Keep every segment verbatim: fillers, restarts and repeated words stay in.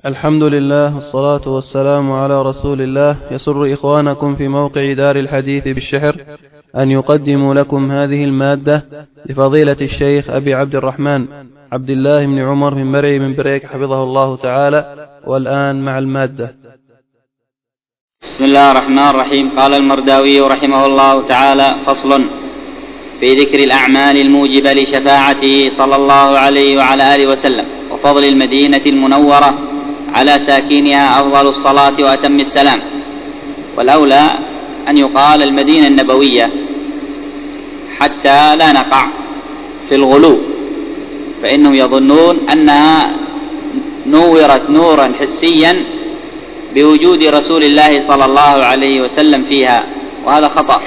الحمد لله والصلاة والسلام على رسول الله. يسر إخوانكم في موقع دار الحديث بالشحر أن يقدموا لكم هذه المادة لفضيلة الشيخ أبي عبد الرحمن عبد الله بن عمر بن مرعي من بريك حفظه الله تعالى. والآن مع المادة. بسم الله الرحمن الرحيم. قال المرداوي رحمه الله تعالى: فصل في ذكر الأعمال الموجبة لشفاعته صلى الله عليه وعلى آله وسلم وفضل المدينة المنورة على ساكنها أفضل الصلاة وأتم السلام. والأولى أن يقال المدينة النبوية حتى لا نقع في الغلو، فإنهم يظنون أنها نورت نورا حسيا بوجود رسول الله صلى الله عليه وسلم فيها، وهذا خطأ.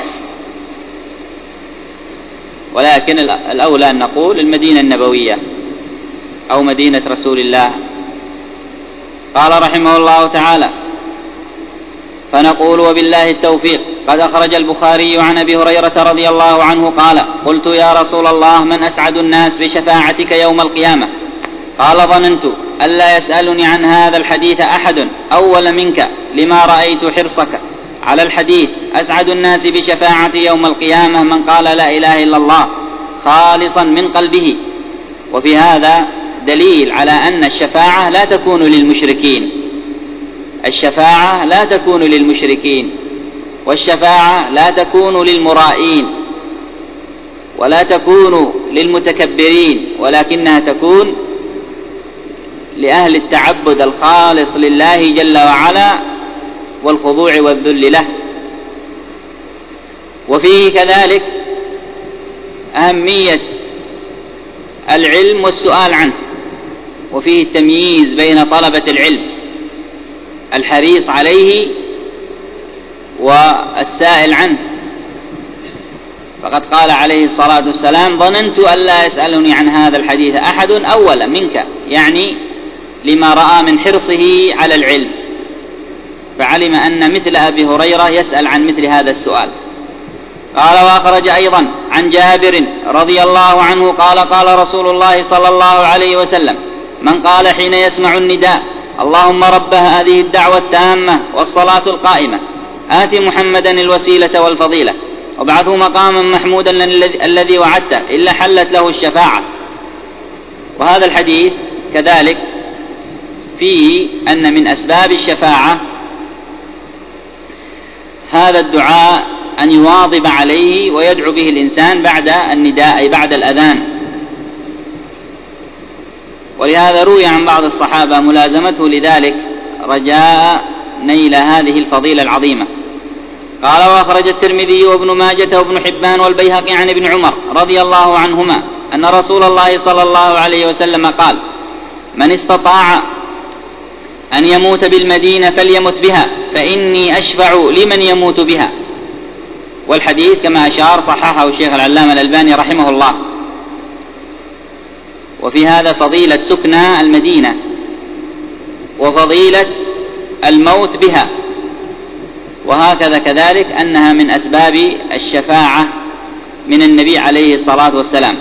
ولكن الأولى أن نقول المدينة النبوية أو مدينة رسول الله. قال رحمه الله تعالى: فنقول وبالله التوفيق. قد أخرج البخاري عن أبي هريرة رضي الله عنه قال: قلت يا رسول الله من أسعد الناس بشفاعتك يوم القيامة؟ قال: ظننت ألا يسألني عن هذا الحديث أحد أول منك لما رأيت حرصك على الحديث. أسعد الناس بشفاعتي يوم القيامة من قال لا إله إلا الله خالصا من قلبه. وفي هذا دليل على أن الشفاعة لا تكون للمشركين، الشفاعة لا تكون للمشركين، والشفاعة لا تكون للمرائين ولا تكون للمتكبرين، ولكنها تكون لأهل التعبد الخالص لله جل وعلا والخضوع والذل له. وفيه كذلك أهمية العلم والسؤال عنه، وفيه التمييز بين طلبة العلم الحريص عليه والسائل عنه. فقد قال عليه الصلاة والسلام: ظننت ألا يسألني عن هذا الحديث أحد أولا منك، يعني لما رأى من حرصه على العلم، فعلم أن مثل أبي هريرة يسأل عن مثل هذا السؤال. قال: وأخرج أيضا عن جابر رضي الله عنه قال: قال رسول الله صلى الله عليه وسلم: من قال حين يسمع النداء: اللهم رب هذه الدعوة التامة والصلاة القائمة آت محمدا الوسيلة والفضيلة وابعثه مقاما محمودا الذي وعدته، إلا حلت له الشفاعة. وهذا الحديث كذلك فيه أن من أسباب الشفاعة هذا الدعاء أن يواظب عليه ويدعو به الإنسان بعد النداء أي بعد الأذان. ولهذا روي عن بعض الصحابة ملازمته لذلك رجاء نيل هذه الفضيلة العظيمة. قال: وأخرج الترمذي وابن ماجة وابن حبان والبيهقي عن ابن عمر رضي الله عنهما أن رسول الله صلى الله عليه وسلم قال: من استطاع أن يموت بالمدينة فليمت بها فإني أشفع لمن يموت بها. والحديث كما أشار صححه الشيخ العلامة الألباني رحمه الله. وفي هذا فضيلة سكنى المدينة وفضيلة الموت بها، وهكذا كذلك أنها من أسباب الشفاعة من النبي عليه الصلاة والسلام.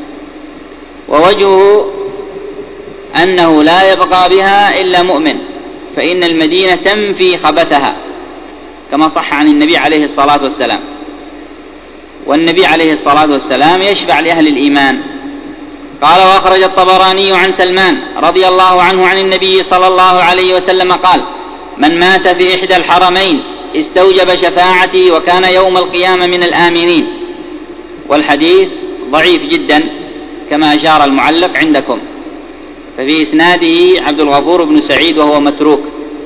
ووجهه أنه لا يبقى بها إلا مؤمن، فإن المدينة تنفي خبثها كما صح عن النبي عليه الصلاة والسلام. والنبي عليه الصلاة والسلام يشفع لأهل الإيمان. قال: وأخرج الطبراني عن سلمان رضي الله عنه عن النبي صلى الله عليه وسلم قال: من مات في إحدى الحرمين استوجب شفاعتي وكان يوم القيامة من الآمنين. والحديث ضعيف جدا كما أشار المعلق عندكم، ففي إسناده عبد الغفور بن سعيد وهو متروك.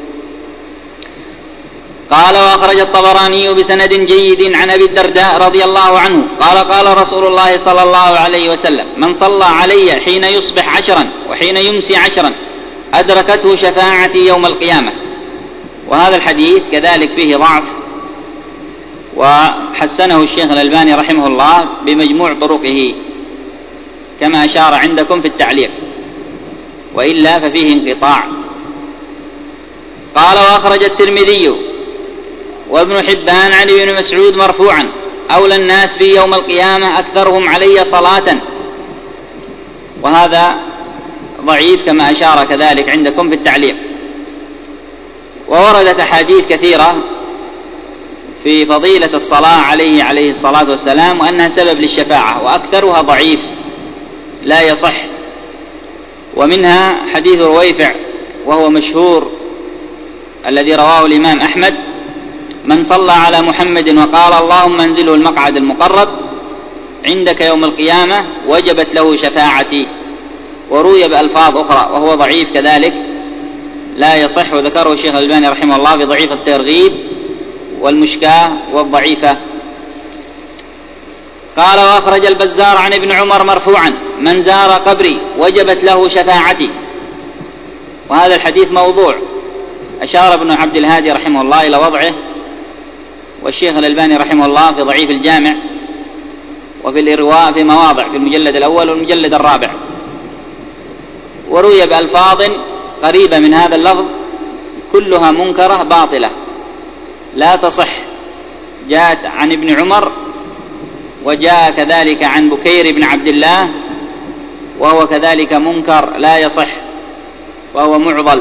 قال: وأخرج الطبراني بسند جيد عن أبي الدرداء رضي الله عنه قال: قال رسول الله صلى الله عليه وسلم: من صلى علي حين يصبح عشرا وحين يمسي عشرا أدركته شفاعتي يوم القيامة. وهذا الحديث كذلك فيه ضعف، وحسنه الشيخ الألباني رحمه الله بمجموع طرقه كما أشار عندكم في التعليق، وإلا ففيه انقطاع. قال: وأخرج الترمذي وابن حبان عن ابن مسعود مرفوعا: أولى الناس في يوم القيامة أكثرهم علي صلاة. وهذا ضعيف كما أشار كذلك عندكم في التعليق. ووردت أحاديث كثيرة في فضيلة الصلاة عليه عليه الصلاة والسلام وأنها سبب للشفاعة، وأكثرها ضعيف لا يصح. ومنها حديث رويفع وهو مشهور الذي رواه الإمام أحمد: من صلى على محمد وقال اللهم انزله المقعد المقرب عندك يوم القيامة وجبت له شفاعتي. وروي بألفاظ أخرى وهو ضعيف كذلك لا يصح، وذكره الشيخ الألباني رحمه الله في ضعيف الترغيب والمشكاة والضعيفة. قال: وأخرج البزار عن ابن عمر مرفوعا: من زار قبري وجبت له شفاعتي. وهذا الحديث موضوع، أشار ابن عبد الهادي رحمه الله إلى وضعه، والشيخ الألباني رحمه الله في ضعيف الجامع وفي الإرواء في مواضع في المجلد الأول والمجلد الرابع. وروي بألفاظ قريبة من هذا اللفظ كلها منكرة باطلة لا تصح، جاءت عن ابن عمر وجاء كذلك عن بكير بن عبد الله وهو كذلك منكر لا يصح وهو معضل.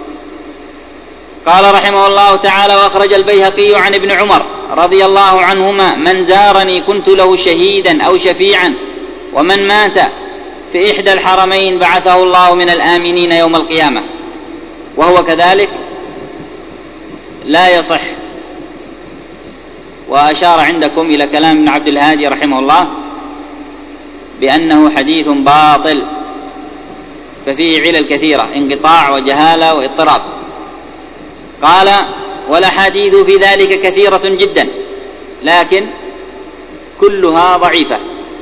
قال رحمه الله تعالى: وأخرج البيهقي عن ابن عمر رضي الله عنهما: من زارني كنت له شهيدا أو شفيعا، ومن مات في إحدى الحرمين بعثه الله من الآمنين يوم القيامة. وهو كذلك لا يصح. وأشار عندكم إلى كلام ابن عبد الهادي رحمه الله بأنه حديث باطل، ففيه علل كثيرة: انقطاع وجهالة واضطراب. قال: والأحاديث في ذلك كثيرة جدا لكن كلها ضعيفة،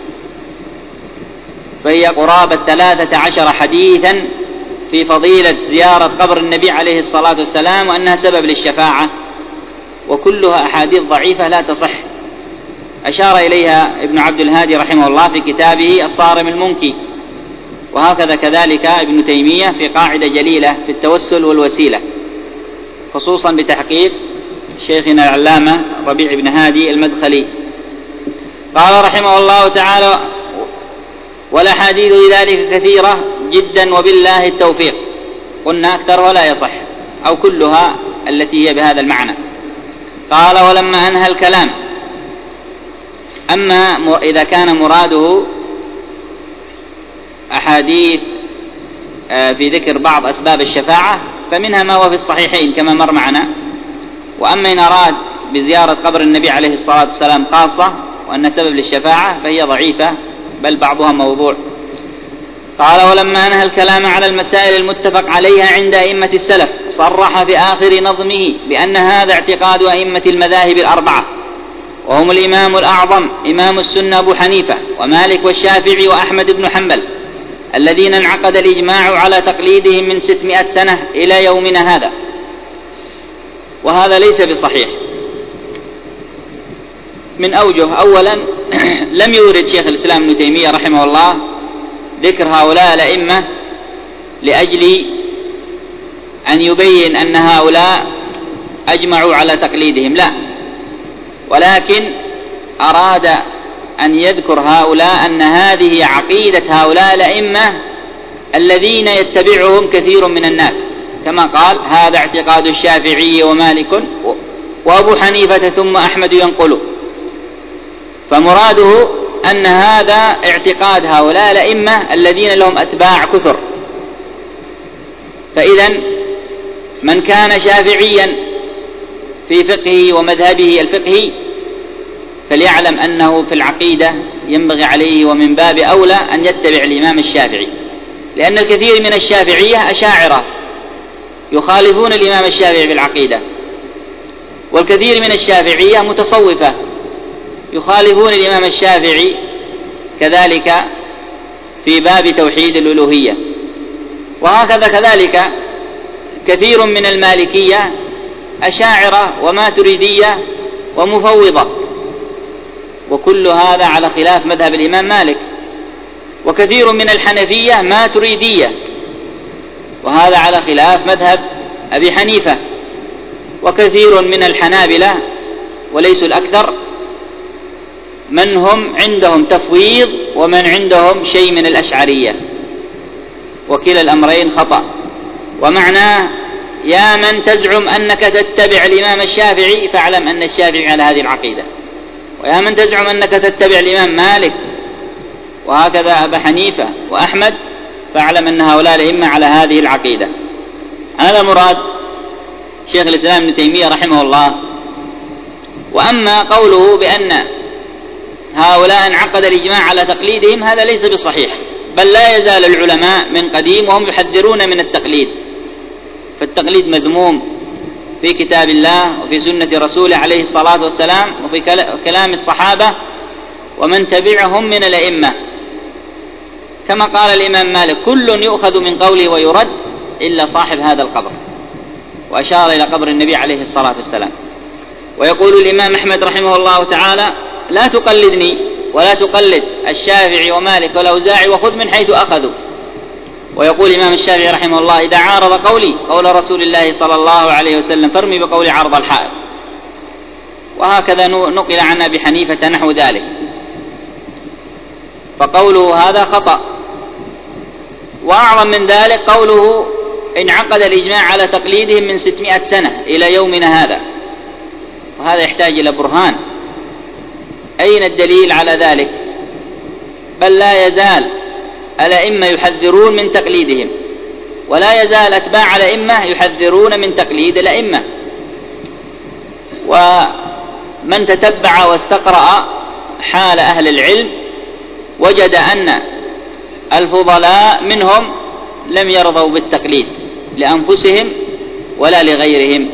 فهي قرابة ثلاثة عشر حديثا في فضيلة زيارة قبر النبي عليه الصلاة والسلام وأنها سبب للشفاعة، وكلها أحاديث ضعيفة لا تصح. أشار إليها ابن عبد الهادي رحمه الله في كتابه الصارم المنكي، وهكذا كذلك ابن تيمية في قاعدة جليلة في التوسل والوسيلة، خصوصا بتحقيق شيخنا العلامة ربيع بن هادي المدخلي. قال رحمه الله تعالى: والأحاديث ذلك كثيرة جدا وبالله التوفيق. قلنا أكثرها لا يصح أو كلها التي هي بهذا المعنى. قال: ولما أنهى الكلام، أما إذا كان مراده أحاديث في ذكر بعض أسباب الشفاعة فمنها ما هو في الصحيحين كما مر معنا. وأما إن أراد بزيارة قبر النبي عليه الصلاة والسلام خاصة وأن سبب للشفاعة فهي ضعيفة بل بعضها موضوع. قال: ولما أنهى الكلام على المسائل المتفق عليها عند أئمة السلف صرح في آخر نظمه بأن هذا اعتقاد أئمة المذاهب الأربعة، وهم الإمام الأعظم إمام السنة أبو حنيفة ومالك والشافعي وأحمد بن حنبل، الذين انعقد الإجماع على تقليدهم من ستمائة سنة إلى يومنا هذا. وهذا ليس بصحيح من أوجه. أولا، لم يورد شيخ الإسلام ابن تيمية رحمه الله ذكر هؤلاء الأئمة لأجل أن يبين أن هؤلاء أجمعوا على تقليدهم، لا، ولكن أراد أن يذكر هؤلاء أن هذه عقيدة هؤلاء الأئمة الذين يتبعهم كثير من الناس، كما قال: هذا اعتقاد الشافعي ومالك وأبو حنيفة ثم أحمد ينقله. فمراده أن هذا اعتقاد هؤلاء الأئمة الذين لهم أتباع كثر. فإذن من كان شافعيا في فقهه ومذهبه الفقهي فليعلم أنه في العقيدة ينبغي عليه ومن باب أولى أن يتبع الإمام الشافعي، لأن الكثير من الشافعية أشاعرة يخالفون الإمام الشافعي في العقيدة، والكثير من الشافعية متصوفة يخالفون الإمام الشافعي كذلك في باب توحيد الألوهية. وهكذا كذلك كثير من المالكية أشاعرة وماتريدية ومفوضة، وكل هذا على خلاف مذهب الإمام مالك. وكثير من الحنفية ماتريدية، وهذا على خلاف مذهب أبي حنيفة. وكثير من الحنابلة وليسوا الأكثر من هم عندهم تفويض ومن عندهم شيء من الأشعرية، وكلا الأمرين خطأ. ومعناه يا من تزعم أنك تتبع الإمام الشافعي فاعلم أن الشافعي على هذه العقيدة، ويا من تزعم أنك تتبع الإمام مالك وهكذا أبا حنيفة وأحمد فاعلم أن هؤلاء الأئمة على هذه العقيدة. هذا مراد شيخ الإسلام ابن تيمية رحمه الله. وأما قوله بأن هؤلاء انعقد الإجماع على تقليدهم هذا ليس بصحيح، بل لا يزال العلماء من قديم وهم يحذرون من التقليد، فالتقليد مذموم في كتاب الله وفي سنة رسوله عليه الصلاة والسلام وفي كلام الصحابة ومن تبعهم من الأئمة، كما قال الإمام مالك: كل يؤخذ من قوله ويرد إلا صاحب هذا القبر، وأشار إلى قبر النبي عليه الصلاة والسلام. ويقول الإمام أحمد رحمه الله تعالى: لا تقلدني ولا تقلد الشافعي ومالك والأوزاعي وخذ من حيث أخذوا. ويقول الإمام الشافعي رحمه الله: إذا عارض قولي قول رسول الله صلى الله عليه وسلم فارمي بقولي عرض الحائط. وهكذا نقل عن أبي حنيفة نحو ذلك، فقوله هذا خطأ. وأعظم من ذلك قوله انعقد الإجماع على تقليدهم من ستمائة سنة إلى يومنا هذا، وهذا يحتاج إلى برهان. أين الدليل على ذلك؟ بل لا يزال الأئمة يحذرون من تقليدهم، ولا يزال أتباع الأئمة يحذرون من تقليد الأئمة. ومن تتبع واستقرأ حال أهل العلم وجد أن الفضلاء منهم لم يرضوا بالتقليد لأنفسهم ولا لغيرهم.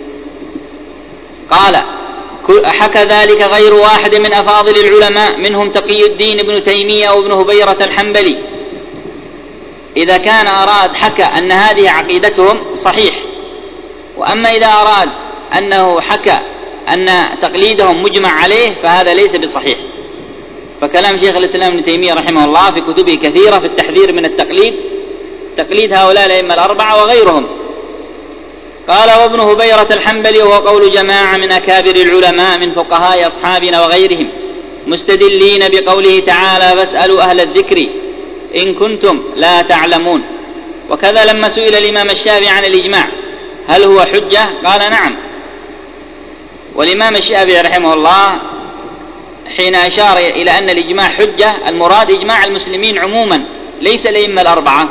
قال: حكى ذلك غير واحد من أفاضل العلماء، منهم تقي الدين ابن تيمية وابن هبيرة الحنبلي. إذا كان أراد حكى أن هذه عقيدتهم صحيح، وأما إذا أراد أنه حكى أن تقليدهم مجمع عليه فهذا ليس بصحيح. فكلام شيخ الإسلام ابن تيمية رحمه الله في كتبه كثيرة في التحذير من التقليد، تقليد هؤلاء الأئمة الأربعة وغيرهم. قال: وابن هبيرة الحنبلي وهو قول جماعة من أكابر العلماء من فقهاء أصحابنا وغيرهم، مستدلين بقوله تعالى: فاسألوا أهل الذكر إن كنتم لا تعلمون. وكذا لما سئل الإمام الشافعي عن الإجماع هل هو حجة؟ قال: نعم. والإمام الشافعي رحمه الله حين أشار إلى أن الإجماع حجة المراد إجماع المسلمين عموما ليس الأئمة الأربعة،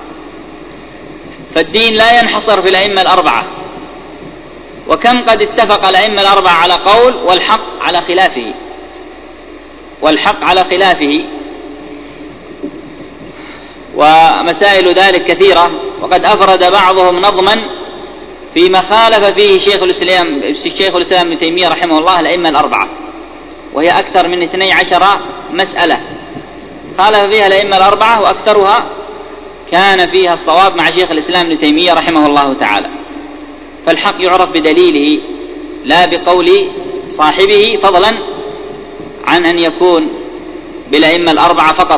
فالدين لا ينحصر في الأئمة الأربعة. وكم قد اتفق الأئمة الأربعة على قول والحق على خلافه، والحق على خلافه. ومسائل ذلك كثيرة، وقد أفرد بعضهم نظما فيما خالف فيه شيخ الإسلام الشيخ الإسلام ابن تيمية رحمه الله الأئمة الأربعة، وهي أكثر من اثني عشر مسألة خالف فيها الأئمة الأربعة، وأكثرها كان فيها الصواب مع شيخ الإسلام ابن تيمية رحمه الله تعالى. فالحق يعرف بدليله لا بقول صاحبه، فضلا عن أن يكون بالأئمة الأربعة فقط.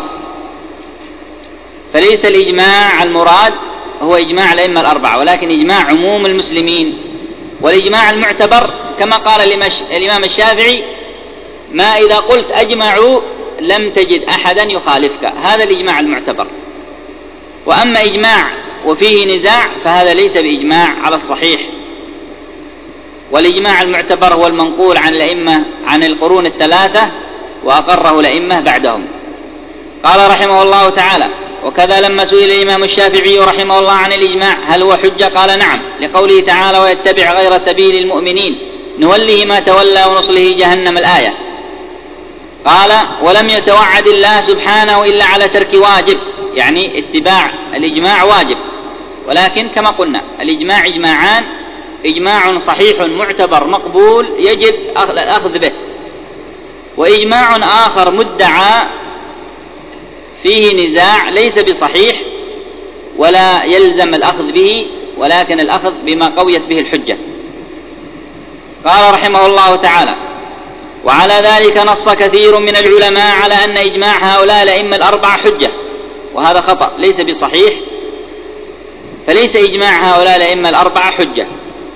فليس الإجماع المراد هو إجماع الأئمة الأربعة، ولكن إجماع عموم المسلمين. والإجماع المعتبر كما قال الإمام الشافعي: ما إذا قلت أجمعوا لم تجد أحدا يخالفك، هذا الإجماع المعتبر. وأما إجماع وفيه نزاع فهذا ليس بإجماع على الصحيح. والإجماع المعتبر هو المنقول عن الأئمة عن القرون الثلاثة وأقره الأئمة بعدهم. قال رحمه الله تعالى: وكذا لما سئل الإمام الشافعي رحمه الله عن الإجماع هل هو حجة قال: نعم، لقوله تعالى: ويتبع غير سبيل المؤمنين نوله ما تولى ونصله جهنم الآية. قال: ولم يتوعد الله سبحانه إلا على ترك واجب، يعني اتباع الإجماع واجب. ولكن كما قلنا الإجماع إجماعان: إجماع صحيح معتبر مقبول يجب الأخذ به، وإجماع آخر مدعى فيه نزاع ليس بصحيح ولا يلزم الأخذ به، ولكن الأخذ بما قويت به الحجة. قال رحمه الله تعالى: وعلى ذلك نص كثير من العلماء على أن إجماع هؤلاء الأئمة الأربعة حجة، وهذا خطأ ليس بصحيح، فليس إجماع هؤلاء الأئمة الأربعة حجة،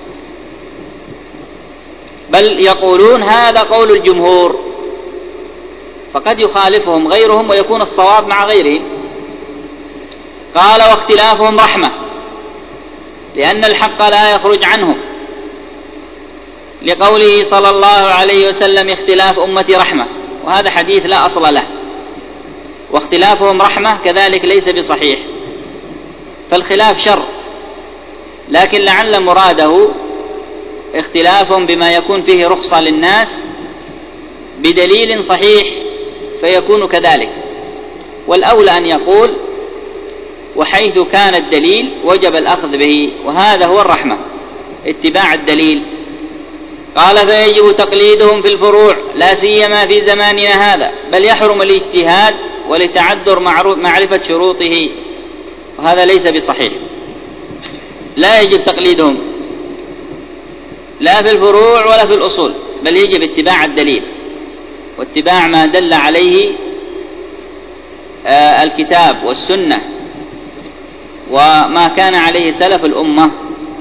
بل يقولون هذا قول الجمهور، فقد يخالفهم غيرهم ويكون الصواب مع غيرهم. قال: واختلافهم رحمة، لأن الحق لا يخرج عنه، لقوله صلى الله عليه وسلم: اختلاف أمتي رحمة، وهذا حديث لا أصل له، واختلافهم رحمة كذلك ليس بصحيح، فالخلاف شر، لكن لعل مراده اختلافهم بما يكون فيه رخصة للناس بدليل صحيح فيكون كذلك، والأولى أن يقول: وحيث كان الدليل وجب الأخذ به، وهذا هو الرحمة، اتباع الدليل. قال: فيجب تقليدهم في الفروع لا سيما في زماننا هذا، بل يحرم الاجتهاد ولتعذر معرفة شروطه، وهذا ليس بصحيح. لا يجب تقليدهم لا في الفروع ولا في الأصول، بل يجب اتباع الدليل واتباع ما دل عليه آه الكتاب والسنة وما كان عليه سلف الأمة.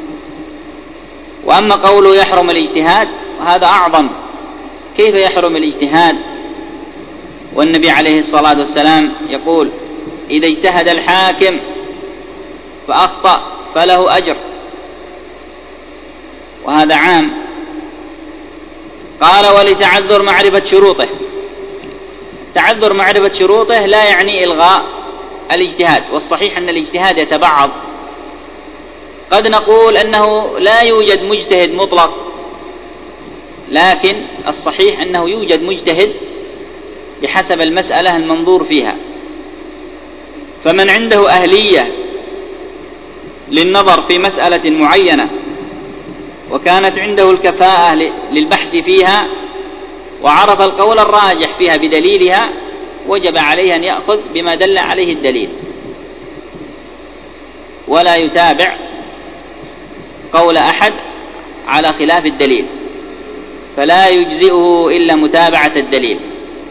وأما قوله يحرم الاجتهاد، وهذا أعظم. كيف يحرم الاجتهاد والنبي عليه الصلاة والسلام يقول: إذا اجتهد الحاكم فأخطأ فله أجر، وهذا عام. قال: ولتعذر معرفة شروطه. تعذر معرفة شروطه لا يعني إلغاء الاجتهاد، والصحيح أن الاجتهاد يتبعض. قد نقول أنه لا يوجد مجتهد مطلق، لكن الصحيح أنه يوجد مجتهد بحسب المسألة المنظور فيها. فمن عنده أهلية للنظر في مسألة معينة وكانت عنده الكفاءة للبحث فيها وعرف القول الراجح فيها بدليلها، وجب عليه أن يأخذ بما دل عليه الدليل، ولا يتابع قول أحد على خلاف الدليل، فلا يجزئه إلا متابعة الدليل.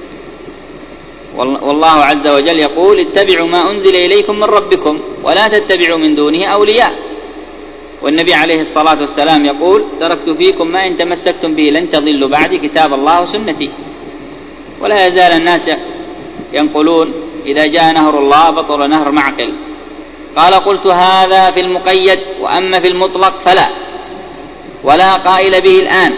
والله عز وجل يقول: اتبعوا ما أنزل إليكم من ربكم ولا تتبعوا من دونه أولياء. والنبي عليه الصلاة والسلام يقول: تركت فيكم ما إن تمسكتم به لن تضلوا بعد، كتاب الله وسنتي. ولا يزال الناس ينقلون: إذا جاء نهر الله بطل نهر معقل. قال: قلت: هذا في المقيد، وأما في المطلق فلا، ولا قائل به الآن.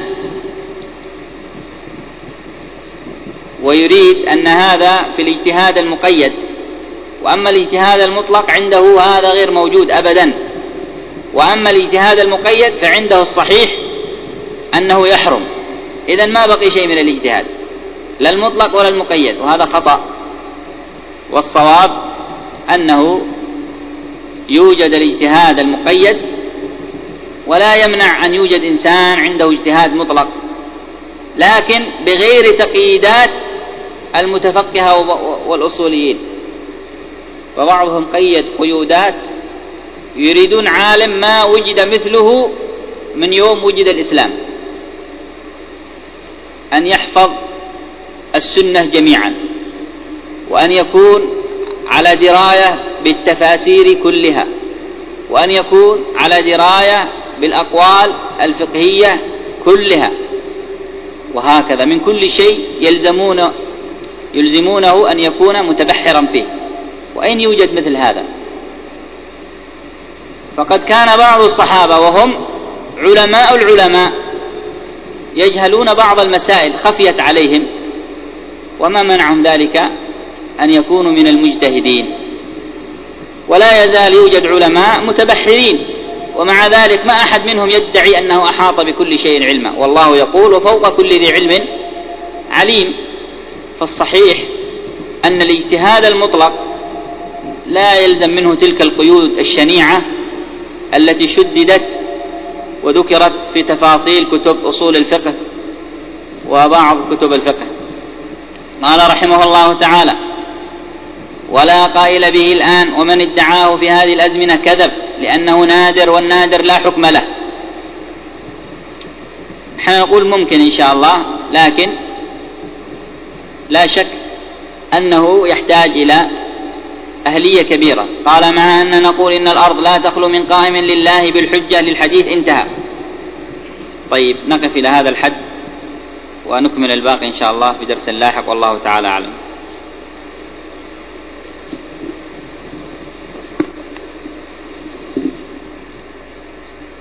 ويريد أن هذا في الاجتهاد المقيد، وأما الاجتهاد المطلق عنده هذا غير موجود أبدا. وأما الاجتهاد المقيد فعنده الصحيح أنه يحرم، إذن ما بقي شيء من الاجتهاد، لا المطلق ولا المقيد، وهذا خطأ. والصواب أنه يوجد الاجتهاد المقيد، ولا يمنع أن يوجد إنسان عنده اجتهاد مطلق، لكن بغير تقييدات المتفقهة والأصوليين. فبعضهم قيد قيودات يريدون عالم ما وجد مثله من يوم وجد الإسلام، أن يحفظ السنة جميعا، وأن يكون على دراية بالتفاسير كلها، وأن يكون على دراية بالأقوال الفقهية كلها، وهكذا من كل شيء يلزمون يلزمونه أن يكون متبحرا فيه. وأين يوجد مثل هذا؟ فقد كان بعض الصحابة وهم علماء العلماء يجهلون بعض المسائل خفيت عليهم، وما منعهم ذلك أن يكونوا من المجتهدين. ولا يزال يوجد علماء متبحرين، ومع ذلك ما أحد منهم يدعي أنه أحاط بكل شيء علما، والله يقول: وفوق كل ذي علم عليم. فالصحيح أن الاجتهاد المطلق لا يلزم منه تلك القيود الشنيعة التي شددت وذكرت في تفاصيل كتب أصول الفقه وبعض كتب الفقه. قال رحمه الله تعالى: ولا قائل به الآن، ومن ادعاه في هذه الأزمنة كذب، لأنه نادر، والنادر لا حكم له. نحن نقول ممكن إن شاء الله، لكن لا شك أنه يحتاج إلى أهلية كبيرة. قال: مع أن نقول إن الأرض لا تخلو من قائم لله بالحجة للحديث انتهى. طيب، نقف إلى هذا الحد ونكمل الباقي إن شاء الله في درس لاحق، والله تعالى أعلم.